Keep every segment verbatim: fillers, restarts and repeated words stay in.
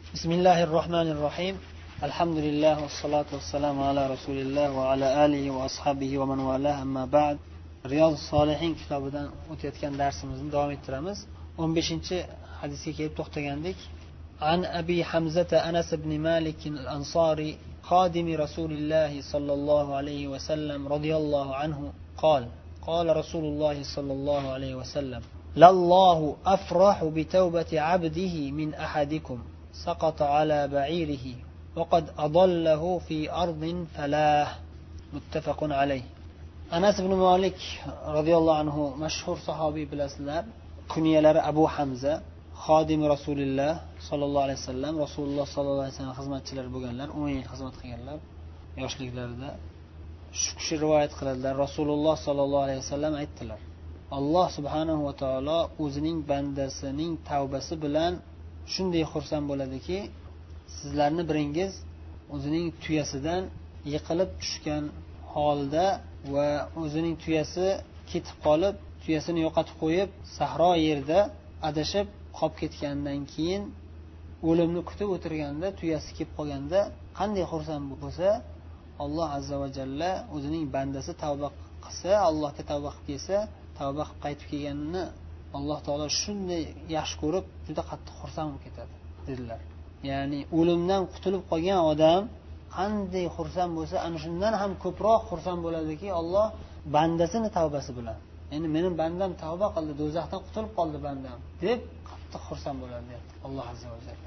بسم الله الرحمن الرحيم الحمد لله والصلاة والسلام على رسول الله وعلى آله وأصحابه ومن والاه أما بعد رياض الصالحين kitobidan o'tayotgan darsimizni davom ettiramiz. o'n beshinchi hadisga kelib to'xtagandik. عن أبي حمزة أنس بن مالك الأنصاري خادم رسول الله صلى الله عليه وسلم رضي الله عنه قال قال رسول الله صلى الله عليه وسلم لله أفرح بتوبة عبده من أحدكم سقط على بعيره وقد أضله في أرض فلاه متفق عليه. أنس بن مالك رضي الله عنه مشهور صحابي بالأسلام كنيلر أبو حمزة خادم رسول الله صلى الله عليه وسلم رسول الله صلى الله عليه وسلم xizmatchilar bo'lganlar, o'n yil xizmat qilganlar. Yoshliklarida shu kishi rivoyat qiladilar. Rasululloh sollallohu alayhi vasallam aytdilar: Alloh subhanahu va taolo o'zining bandasining tavbasi bilan shunday xursand bo'ladiki, sizlarni biringiz o'zining tuyasidan yiqilib tushgan holda va o'zining tuyasi ketib qolib, tuyasini yo'qotib qo'yib, sahro yerda adashib qolib ketgandan keyin o'limni kutib o'tirganda, tuyasi kelib qolganda qanday xursand bo'lsa, Alloh azza va jalla o'zining bandasi tavba qilsa, Allohga tavba qilib kelsa, tavba qilib qaytib kelganini Alloh taolo shunday yaxshi ko'rib, juda qattiq xursand bo'lib ketadi dedilar. Ya'ni o'limdan qutulib qolgan odam qanday xursand bo'lsa, ana shundan ham ko'proq xursand bo'ladiki, Alloh bandasini tavbasi bilan. Ya'ni mening bandam tavba qildi, do'zaxdan qutulib qoldi bandam deb qattiq xursand bo'ladi deyapti Alloh azza va jalla.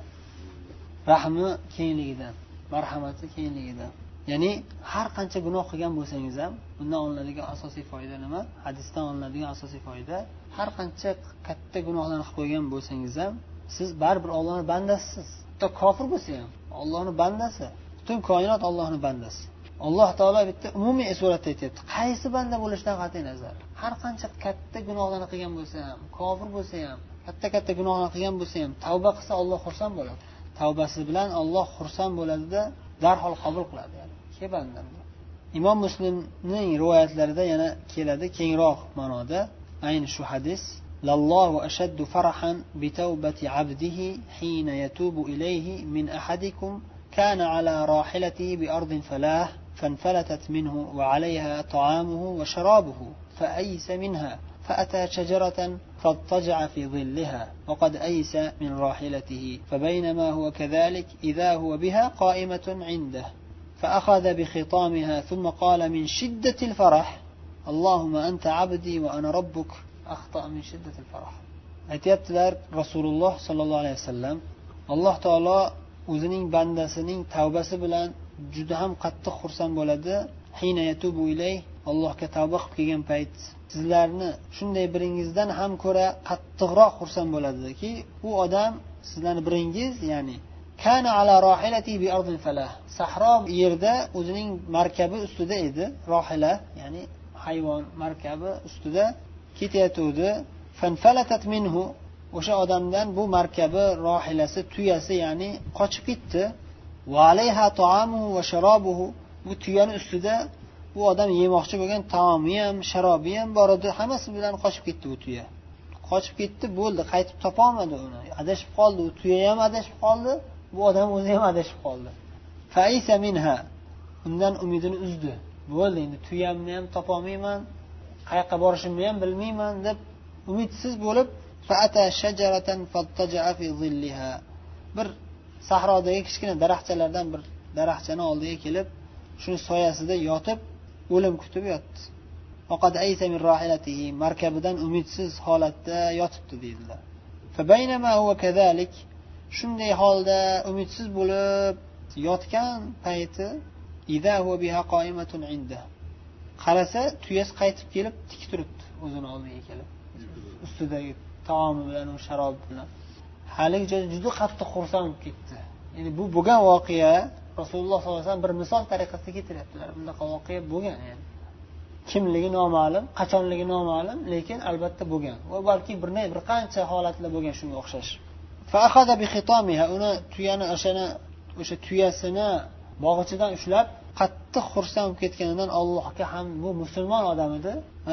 Rahmi kengligidan, marhamati kengligidan. Ya'ni har qancha gunoh qilgan bo'lsangiz ham, bundan olinadigan asosiy foyda nima? Hadisdan olinadigan asosiy foyda, har qancha katta gunohlarni qilib qo'ygan bo'lsangiz ham, siz baribir Allohning bandasisiz. Hatto kofir bo'lsa ham Allohning bandasi. Butun koinot Allohning bandasi. Alloh taolo bitta umumiy suratda aytayapti. Qaysi banda bo'lishidan qat'iy nazar, har qancha katta gunohlarni qilgan bo'lsa ham, kofir bo'lsa ham, katta-katta gunohlarni qilgan bo'lsa ham, tavba qilsa Alloh xursand bo'ladi. Tavbasi bilan Alloh xursand bo'ladi-da, darhol qabul qiladi. Ya'ni ke bandam. Imom Muslimning rivoyatlarida yana keladi kengroq ma'noda ayni shu hadis: "Lallohu ashaddu farahan bi tawbati 'abdihi hina yatubu ilayhi min ahadikum kana 'ala rahilatihi bi ardin falah fanfalatat minhu wa 'alayha ta'amuhu wa sharabuhu fa aysa minha فأتى شجرة فاضطجع في ظلها وقد أيس من راحلته فبينما هو كذلك إذا هو بها قائمة عنده فأخذ بخطامها ثم قال من شدة الفرح اللهم أنت عبدي وأنا ربك أخطأ من شدة الفرح." aytayaptilar Rasululloh sollallohu alayhi vasallam, Alloh taolo o'zining bandasining tavbasi bilan juda ham qattiq xursand bo'ladi. Hina yatubu ilay, Allohga tavba qilib kelgan payt sizlarni shunday biringizdan ham ko'ra qattiqroq xursand bo'ladiki, u odam sizlarni biringiz, ya'ni kana ala rahilati bi ardin falah, sahro yerda o'zining markabi ustida edi. Rohila ya'ni hayvon markabi ustida ketayotdi. Fanfalatat minhu, o'sha odamdan bu markabi, rohilasi, tuyasi ya'ni qochib ketdi. Va alayha ta'amuhu va sharabuhu, bu tuyani ustida bu odam yemoqchi bo'lgan taomi ham, sharobi ham bor edi. Hammasi bilan qochib ketdi bu tuya. Qochib ketdi, bo'ldi, qaytib topa olmadi uni. Adashib qoldi, u tuya ham adashib qoldi, bu odam o'zi ham adashib qoldi. Faisa minha, undan umidini uzdi. Bo'ldi, endi tuyamni ham topa olmayman, qayoqqa borishimni ham bilmayman deb umidsiz bo'lib, fa'ata shajaratan fattaja'a fi zilliha, bir sahrodagi kichkina daraxtchalardan bir daraxtchani oldiga kelib, shuni soyasida yotib o'lim kutib yotdi. Faqad aysa min rahilatihi, markabidan umidsiz holatda yotibdi deydilar. Fa baynama huwa kazalik, shunday holda umidsiz bo'lib yotgan payti, idha huwa biha qa'imatun inda, qarasa tuyasi qaytib kelib tik turibdi o'zini oldiga kelib, ustidagi taomi bilan va sharob bilan. Haligi joyda juda qattiq xursand bo'lib ketdi. Ya'ni bu bo'lgan voqea Rasululloh sollallohu alayhi vasallam bir misol tariqasida keltiryaptilar. Bunday voqea bo'lgan, ya'ni kimligi noma'lum, qachonligi noma'lum, lekin albatta bo'lgan. Va balki bir ne bir qancha holatlar bo'lgan shunga o'xshash. Fa akhadha bi khitamiha, uni tuyani o'shani o'sha tuyasini bog'ichidan ushlab qattiq xursand bo'lib ketganidan Allohga ham, bu musulmon odam edi, ha?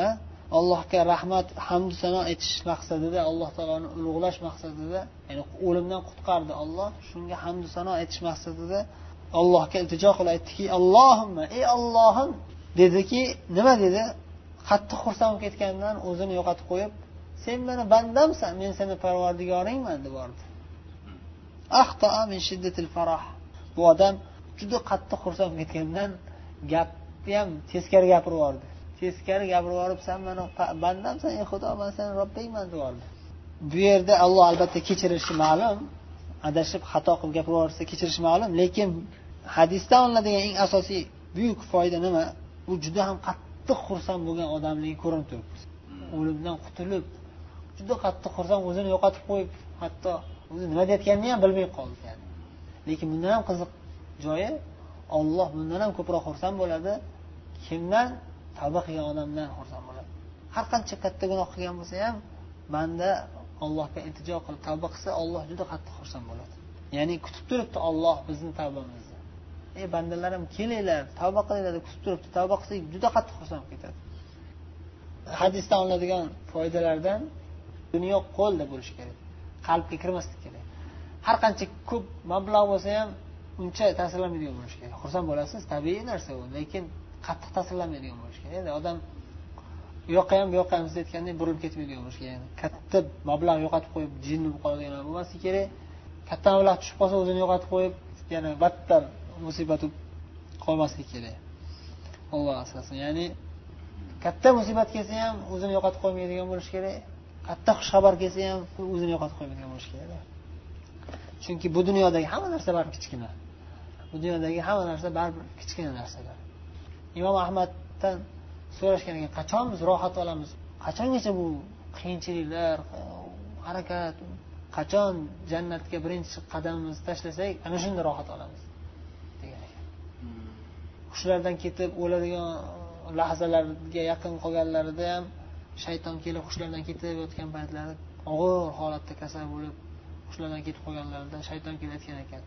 allohga rahmat hamd sano etish maqsadida, alloh taoloni ulug'lash maqsadida, ya'ni o'limdan qutqardi Alloh, shunga hamd sano etish maqsadida allohga iltijo qilib aytdiki, Allohimma, ey Allohim dediki, nima dedi? Qattiq xursand bo'lib ketgandan o'zini yo'qotib qo'yib, sen meni bandamsan, men seni parvardigoringman deb bordi. Axta'a min shiddatil farah. Bu odam juda qattiq xursand bo'lib ketgandan gapni ham teskari gapirib yubordi. Teskari gapirib yuborib, sen meni bandamsan, ey Xudo, men seni Robbingman deb bordi. Bu yerda Alloh albatta kechirishi ma'lum, adashib xato qilib gapirib yuborsa kechirishi ma'lum, lekin hadisdan olinadigan eng asosiy buyuk foyda nima? U juda ham qattiq xursand bo'lgan odamligi ko'rinib turibdi. O'limdan qutulib, juda qattiq xursand, o'zini yo'qotib qo'yib, hatto o'zi nima deyotganini ham bilmay qoldi yani. Lekin bundan ham qiziq joyi, Alloh bundan ham ko'proq xursand bo'ladi. Kimdan? Tavba qilgan odamdan xursand bo'ladi. Har qancha katta gunoh qilgan bo'lsa ham, banda Allohga iltijo qilib tavba qilsa, Alloh juda qattiq xursand bo'ladi. Ya'ni kutib turibdi Alloh bizning tavbamizni. Ey bandalarim, kelinglar, tavba qilinglar deb kutib turibdi. Tavba qilsak, juda qattiq xursand ketadi. Hadisdan olinadigan foydalardan dunyo qo'lda bo'lishi kerak. Qalbga kirmaslik kerak. Har qancha ko'p mablag' bo'lsa ham uncha ta'sirlanmaydigan bo'lishi kerak. Xursand bo'lasiz, tabiiy narsa u, lekin qattiq ta'sirlanmaydigan bo'lishi kerak. Endi odam u yoqqa ham bu yoqqa ham aytgandek burilib ketmaydigan bo'lishi kerak. Katta mablag' yo'qotib qo'yib, jinni bo'lib qoladigan bo'lmasa kerak. Katta mablag' tushib qolsa, o'zini yo'qotib qo'yib, yana battar musibat qolmaslik kerak. Alloh asrasin. Ya'ni katta musibat kelsa ham o'zini yo'qotib qo'ymaydigan bo'lishi kerak. Katta xush xabar kelsa ham o'zini yo'qotib qo'ymaydigan bo'lishi kerak. Chunki bu dunyodagi hamma narsa baribir kichkina. Bu dunyodagi hamma narsa baribir kichkina narsalar. Imom Ahmaddan so'rashgan ekan, qachon biz rohat olamiz? Qachongacha bu qiyinchiliklar, harakat, qachon jannatga birinchi qadamimizni tashlasak, ana shunda rohat olamiz degan ekan. Xushlardan ketib o'ladigan lahzalarga yaqin qolganlarida ham shayton kelib xushlardan ketib o'tgan paytlarida og'ir holatda kasal bo'lib, xushlardan ketib qolganlarida shayton kelib aytgan ekan.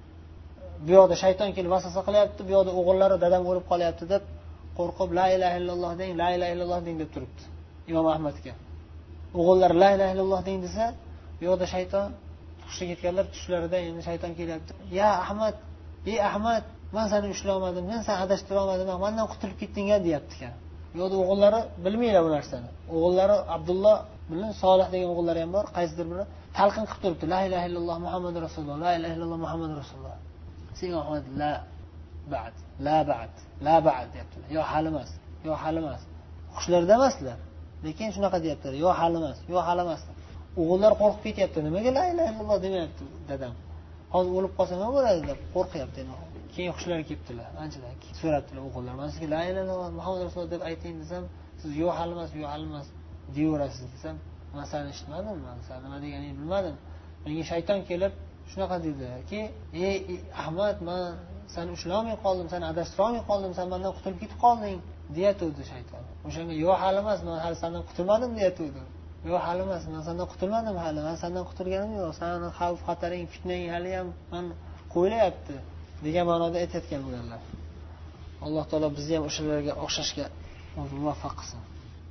Bu yoqda shayton kelib vasvasa qilyapti, bu yoqda o'g'illari dadam o'lib qolyapti deb qo'rqib la ilaha illalloh deng, la ilaha illalloh deng deb turibdi Imom Ahmadga. O'g'illar la ilaha illalloh deng desa, bu yoqda shayton hushga ketganlar tushlarida endi shayton kelyapti. Ya Ahmad, ey Ahmad, men seni ushlamadim, men seni adashtira olmadim, mendan qutulib ketding-a deyapti ekan. Bu yoqda o'g'illari bilmaylar bu narsani. O'g'illari Abdulloh bilan Solih degan o'g'illari ham bor, qaysidir biri talqin qilib turibdi. La ilaha illalloh Muhammadur Rasululloh, la ilaha illalloh Muhammadur Rasululloh. Sen Ahmad la ba'd, la ba'd, la ba'd deyaptilar. Yo hali emas, yo hali emas. Xushlarda emaslar, lekin shunaqa deyaptilar. Yo hali emas, yo hali emas. O'g'illar qo'rqib ketyapti. Nimaga la ilaha illalloh demayapti dadam? Hozir o'lib qolsa nima bo'ladi deb qo'rqyapti. Keyin xushlar kelibdilar. Anchadan keyin so'rabdilar o'g'illar. Men sizga la ilaha illalloh Muhammad Rasululloh deb ayting desam, siz yo hali emas, yo hali emas deyaverasiz desam, men seni eshitmadim, men seni nima deganingni bilmadim. Menga shayton kelib shunaqa dediki, ey Ahmad, men seni ushlolmay qoldim, seni adashtira olmay qoldim, sen mendan qutulib ketib qolding deyatdi shayton. O'shanga yo hali emas, men hali sendan qutulmadim deyatdi. Yo hali emas, men sendan qutulmadim hali, men sendan qutulganim yo'q. Seni xavf xataring, fitnang hali ham men qo'ylayapti degan ma'noda aytayotgan bo'lganlar. Alloh taolo bizni ham o'shalarga o'xshashga muvaffaq qilsin.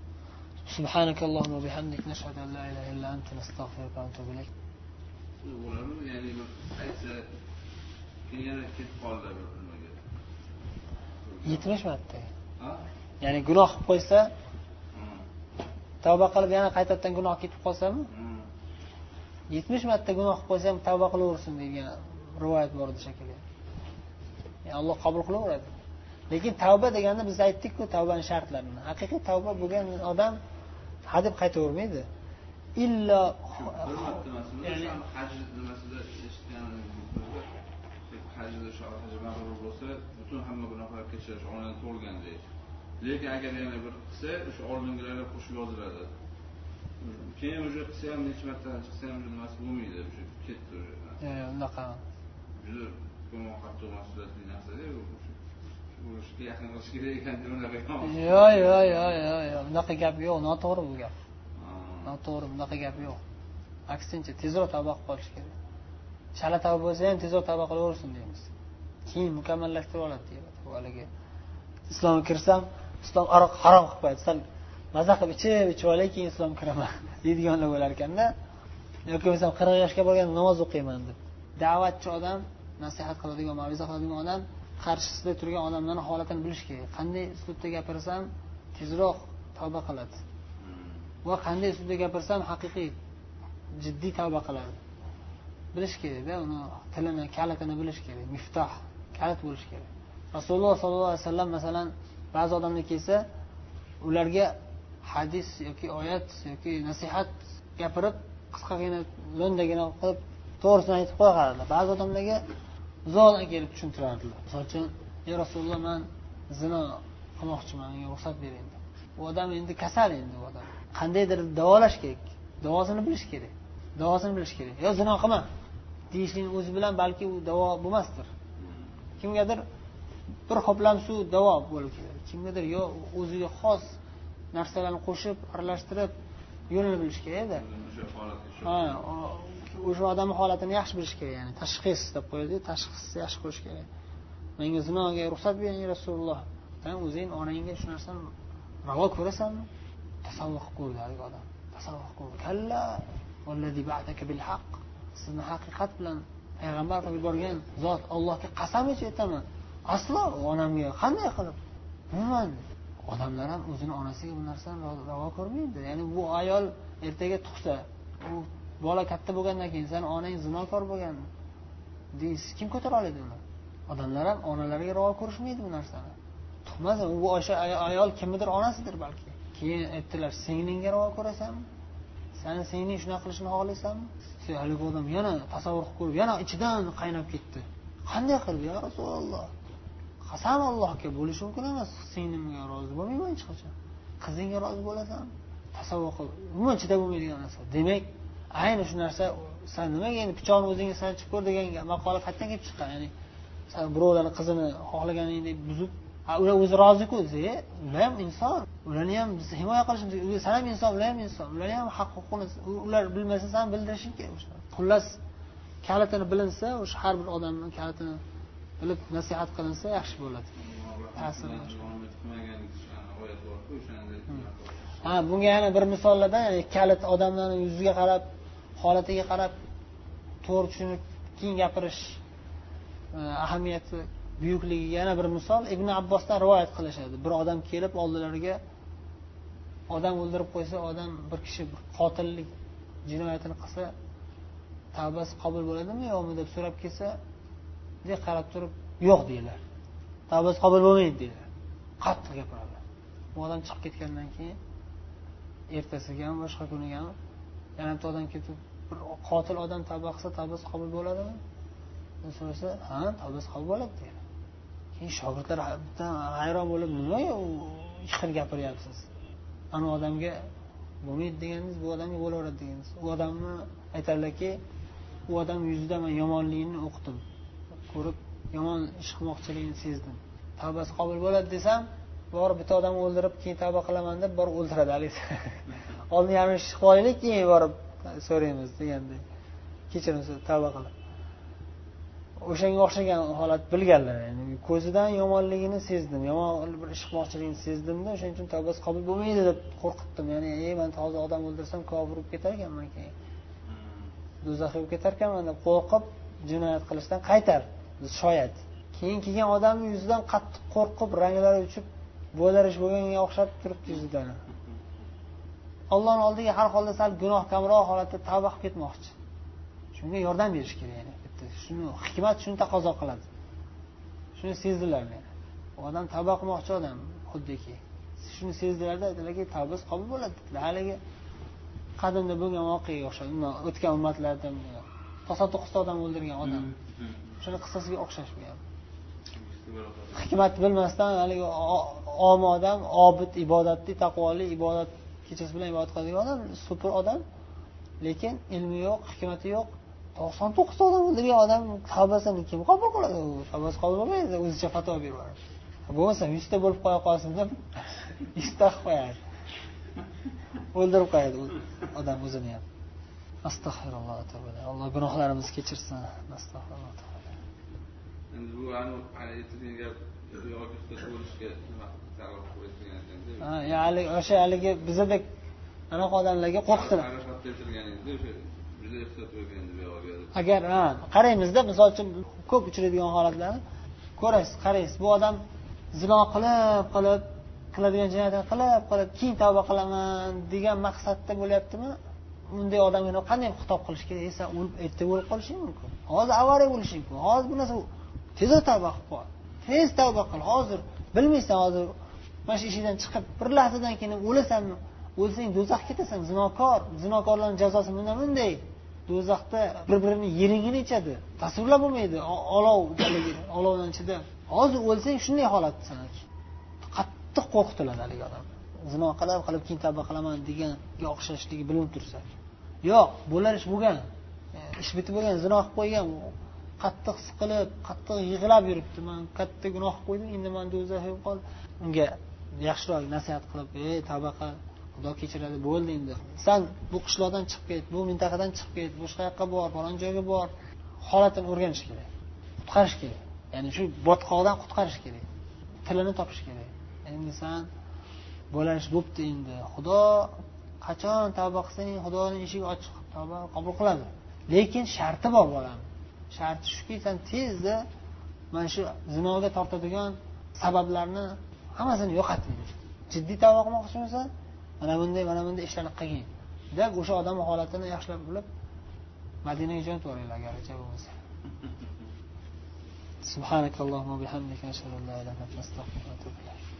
Subhanakallohumma bihamdik nashhadu an la ilaha illa anta nastaghfiruka va natubu ilayk. Ularni ya'ni aytsa yana ketib qoldi nimaga? yetmish marta. Ha? Ya'ni gunoh qilib qo'ysa, tavba qilib yana qaytadan gunoh ketib qolsami? yetmish marta gunoh qilib qo'ysa ham tavba qilaversin degan rivoyat bor edi shekilli. Ya'ni Alloh qabul qilaveradi. Lekin tavba deganda biz aytdik-ku, tavbaning shartlarini. Haqiqiy tavba bo'lgan odam hadeb qaytavermaydi. Illo ya'ni haj nimasida eshitganimizda hajda haj mabrur bo'lsa, butun hamma gunohlar kechirish olinib to'lgandek. Lekin agar yana bir qilsa, o'sha oldingilarga qo'shib yoziladi. Keyin o'sha qilsa ham necha marta chiqsa ham nimasi bo'lmaydi, o'sha ketdi o'sha. Yo'q, unaqa. Juda ko'p qattiq mas'uliyatli narsa-da u. O'shga yaqin qilish kerak ekan deb unaqa. Yo'q, yo'q, yo'q, yo'q, unaqa gap yo'q, noto'g'ri bu gap. Noto'g'ri, bunaqa gap yo'q. Aksincha, tezroq tavba qilib qolish kerak. Shala tavba bo'lsa ham tezroq tavba qilaversin deymiz. Keyin mukammallashtirib oladi deydi. Bu haliga islomga kirsam, islom harom qilib qo'yadi. Sal maza qilib ichib ichib olay keyin islom kiraman deydiganlar bo'lar ekanda. Yoki mesela qirq yoshga borgan namoz o'qiyman deb. Da'vatchi odam, nasihat qiladigan, ma'ruza qiladigan odam qarshisida turgan odamlarning holatini bilish kerak. Qanday uslubda gapirsam tezroq tavba qiladi va qanday uslubda gapirsam haqiqiy jiddiy tavba qiladi. Bilish kerak-da, uni tilini, kalitini bilish kerak. Miftoh, kalit bo'lish kerak. Rasululloh sollallohu alayhi vasallam masalan ba'zi odamlar kelsa, ularga hadis yoki oyat yoki nasihat gapirib, qisqagina, lo'ndagina qilib to'g'risini aytib qo'yardilar. Ba'zi odamlarga zo'rdan kelib tushuntirardilar. Misol uchun, "Ey Rasululloh, men zino qilmoqchiman, menga ruxsat bering." Bu odam endi kasal endi bu odam. Qandaydir davolash kerak. Davosini bilish kerak. Davosini bilish kerak. Yo zino qilma deyishning o'zi bilan balki u davo bo'lmasdir. Kimgadir bir qoplam suv davo bo'lib keladi. Kimgadir yo o'ziga xos narsalarni qo'shib, aralashtirib yo'lini bilish kerak-da. Ha, o'sha odamning holatini yaxshi bilish kerak, ya'ni tashxis deb qo'yadi, tashxisni yaxshi qo'yish kerak. Menga zinoga ruxsat bering Rasululloh. Sen o'zing onangga shu narsani ravo ko'rasanmi? Tasavvur qilib ko'rdi odam. Tasavvur qilib. Kalla vallazi ba'daka bil haqq. Sizni haqiqat bilan payg'ambar qilib yuborgan zot Allohga qasam ichib aytaman. Aslo onamga qanday qilib? Umuman odamlar ham o'zini onasiga bu narsani ravo ko'rmaydi. Ya'ni bu ayol ertaga tug'sa, u bola katta bo'lgandan keyin sen onang zinokor bo'lgan deysiz, kim ko'tara oladi uni? Odamlar ham onalariga ravo ko'rishmaydi bu narsani. Tug'masa, bu o'sha ayol kimnidir onasidir balki. Keyin aytdilar, "Singlingga ravo ko'rasanmi? Seni singling shunaqa qilishini xohlaysanmi?" Sen haligi odam yana tasavvur qilib ko'rib, yana ichidan qaynab ketdi. Qanday qilib, ya Rasululloh? Qasam Allohga bo'lish mumkin emas. Singlimga rozi bo'lmayman hech qachon. Qizingga rozi bo'lasan? Tasavvur qil. Umuman chidab bo'lmaydigan narsa. Demak, ayni shu narsa sen nimaga endi pichoqni o'zingga sanchib ko'r degan maqola qayerdan kelib chiqqan? Ya'ni sen birovlarning qizini xohlaganingdek buzib, ular o'zi rozi-ku desa, ular ham inson. Ularni ham biz himoya qilishimiz kerak. Sen ham inson, ular ham inson. Ular ham haq huquqini ular bilmasa sen bildirishing kerak o'sha. Xullas, kalitini bilinsa, o'sha har bir odamning kalitini bilib nasihat qilinsa yaxshi bo'ladi. Ta'sir Ha, bunga yana bir misollardan, ya'ni kalit odamlarning yuziga qarab, holatiga qarab to'g'ri tushunib keyin gapirish ahamiyati buyukligiga yana bir misol Ibn Abbosdan rivoyat qilishadi. Bir odam kelib oldilariga odam o'ldirib qo'ysa, odam bir kishi bir qotillik jinoyatini qilsa, tavbasi qabul bo'ladimi yo'qmi deb so'rab kelsa, deb qarab turib, yo'q deydilar. Tavbasi qabul bo'lmaydi deydilar. Qattiq gapiradilar. Bu odam chiqib ketgandan keyin ertasiga ham boshqa kuniga ham yana bitta odam ketib, bir qotil odam tavba qilsa, tavbasi qabul bo'ladimi? deb so'rasa, ha, tavbasi qabul bo'ladi deydi. Keyin shogirdlar hayron bo'lib, nimaga u ikki xil gapiryapsiz? Ana odamga bo'lmaydi deganingiz, bu odamga bo'laveradi deganingiz. U odamni aytarlarki, u odam yuzida men yomonligini o'qdim. Ko'rib, yomon ish qilmoqchiligini sezdim. Tavbasi qabul bo'ladi desam, borib bitta odamni o'ldirib, keyin tavba qilaman deb borib o'ldiradi haligi. Oldin yarim ish qo'yaylik, keyin borib so'raymiz degandek. Kechirim so'rab tavba qilib. O'shanga o'xshagan holat bilganlar, ya'ni ko'zidan yomonligini sezdim, yomon bir ish qilmoqchiligini sezdim-da, o'shaning uchun tavbasi qabul bo'lmaydi deb qo'rqitdim. Ya'ni, ey, men hozir odam o'ldirsam, kofir bo'lib ketar ekanman keyin. Do'zaxga bo'lib ketar ekanman deb qo'rqib, jinoyat qilishdan qaytar. Shoyat. Keyin kelgan odamning yuzidan qattiq qo'rqib, ranglari uchib, bo'darish bo'lganga o'xshab turibdi yuzidan. Allohning oldiga har holda sal gunoh kamroq holatda tavba qilib ketmoqchi. Shunga yordam berish kerak yani. Shuni hikmat shuni taqozo qiladi. Shuni sezdilar meni. Bu odam tavba qilmoqchi odam, xuddiki. Shuni sezdilarda aytdilarki, tavbasi qabul bo'ladi. Haligi qadimda bo'lgan voqeaga o'xshaydi. O'tgan ummatlardan to'qson to'qqizta odam o'ldirgan odam. Shuni qissasiga o'xshash bu ham. Hikmat bilmasdan haligi om odam, obid, ibodatli, taqvoli, ibodat kechasi bilan ibodat qiladigan odam, super odam, lekin ilmi yo'q, hikmati yo'q. to'qson to'qqizta odam o'ldirgan odam tavbasini kim qabul qiladi? Tavbasi qabul bo'lmaydi, o'zicha fatvo beradi. Bo'lmasa yuzta bo'lib qo'ya qolsin deb yuzta qo'yadi. O'ldirib qo'yadi odam o'zini ham. Astagfirulloh tavba. Alloh gunohlarimizni kechirsin. Astagfirulloh tavba. endi bu aniq aytilgan gap yoki bo'lishga nima sabab qo'yilgan ha ya'ni o'sha haligi bizadek anaqa odamlarga qo'rqitilar. Agar ha qaraymizda, misol uchun ko'p uchraydigan holatlarni ko'rasiz, qaraysiz. Bu odam zino qilib, qilib, qiladigan jinoyatni qilib, qilib, keyin tavba qilaman degan maqsadda bo'lyaptimi? Bunday odamga qanday xitob qilish kerak? Esa o'lib, erta o'lib qolishi mumkin. Hozir avariya bo'lishi mumkin. Hozir bu narsa tezda tavba qilib qo'y. Tez tavba qil. Hozir bilmaysan, hozir mana shu ishidan chiqib bir lahzadan keyin o'lasanmi? O'lsang do'zaxga ketasan, zinokor. Zinokorlarning jazosi bundan bunday. Do'zaxda bir-birini yeringini ichadi. Tasvirlab bo'lmaydi. Olov, olovdan ichida. Hozir o'lsang shunday holatsan. Qattiq qo'rqitiladi hali odam. Zino qilib, qilib keyin tavba qilaman deganga o'xshashligi bilinib tursa. Yo'q, bo'larish bo'lgan. Ish bitib bo'lgan, zino qilib qo'ygan. Qattiq siqilib, qattiq yig'lab yuribdi. Men katta gunoh qildim, endi men do'zaxga qol. Unga yaxshiroq nasihat qilib, "Ey, tavba qil. Xudo kechiradi, bo'ldi endi. Sen bu qishloqdan chiqib ket, bu mintaqadan chiqib ket, boshqa yoqqa bor, falon joyga bor." Holatini o'rganish kerak. Qutqarish kerak. Ya'ni shu botqoqdan qutqarish kerak. Tilini topish kerak. Endi sen bo'larish bo'pti endi. Xudo qachon tavba qilsang, Xudoning eshigi ochiq, tavba qabul qiladi. Lekin sharti bor bolam. Sharti shuki, sen tezda mana shu zinoga tortadigan sabablarni hammasini yo'qoting. Jiddiy tavba qilmoqchi bo'lsa, mana bunday, mana bunday ishlarni qilgin. Deb o'sha odam holatini yaxshilab bilib Madinaga jo'natib yuboringlar agar javob bo'lsa. Subhanakallohumma bihamdika ashhadu an la ilaha illa anta astaghfiruka va atubu ilayk.